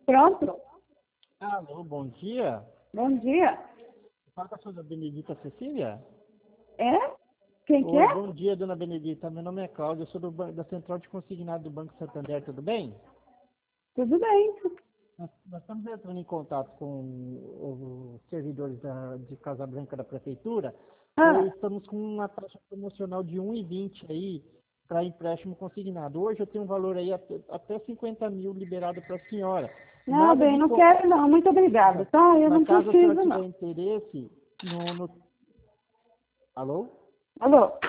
Pronto. Alô, bom dia. Bom dia. Fala com a senhora Benedita Cecília? É? Quem que Oi, é? bom dia, dona Benedita. Meu nome é Cláudio, eu sou da Central de Consignado do Banco Santander, tudo bem? Tudo bem. Nós estamos entrando em contato com os servidores de Casa Branca da Prefeitura, Ah, pois estamos com uma taxa promocional de 1,20 aí para empréstimo consignado. Hoje eu tenho um valor aí até 50 mil liberado para a senhora. não, Nada bem, de... não quero não. Muito obrigada. Tá? Eu Mas não caso a senhora preciso tiver não. interesse Alô? Alô?